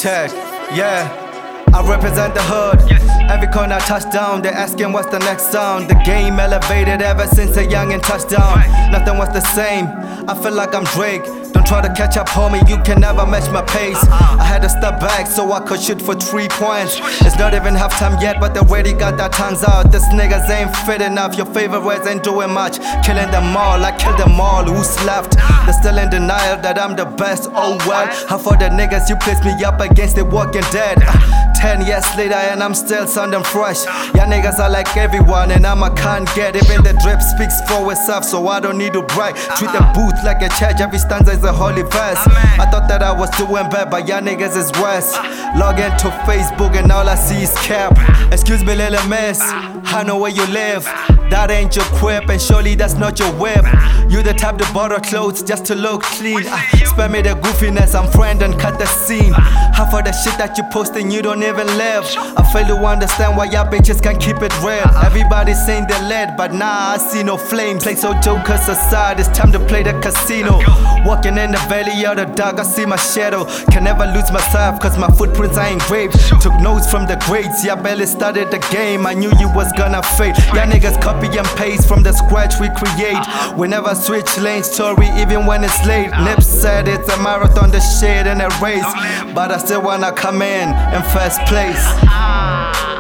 Check, yeah. I represent the hood. Every corner I touch down, they're asking what's the next sound. The game elevated ever since a youngin' touchdown. Nothing was the same. I feel like I'm Drake. Don't try to catch up, homie, you can never match my pace. I had to step back so I could shoot for 3 points. It's not even halftime yet, but they already got their tongues out. These niggas ain't fit enough, your favorite words ain't doing much. Killing them all, I killed them all, who's left? They're still in denial that I'm the best, oh well. How for the niggas you place me up against the walking dead? 10 years later and I'm still sounding fresh. Y'all niggas are like everyone and I'm a can't get. Even the drip speaks for itself, so I don't need to brag. Treat the booth like a church, every stanza is a holy verse. I thought that I was doing bad, but y'all niggas is worse. Log into Facebook and all I see is cap. Excuse me little miss, I know where you live. That ain't your quip and surely that's not your whip. You the type to borrow clothes just to look clean. Spare me the goofiness, I'm friend and cut the scene. Half of the shit that you posting you don't even live. I fail to understand why y'all bitches can't keep it real. Everybody's saying they're lit, but nah, I see no flames. Play so jokers aside, it's time to play the casino. Walking in the valley of the dark, I see my shadow. Can never lose myself, cause my footprints are engraved. Took notes from the greats, yeah, barely started the game. I knew you was gonna fade. Y'all niggas copy and paste from the scratch we create. We never switch lanes, story even when it's late. Lips said it's a marathon, the shit in a race, but I still wanna come in first place.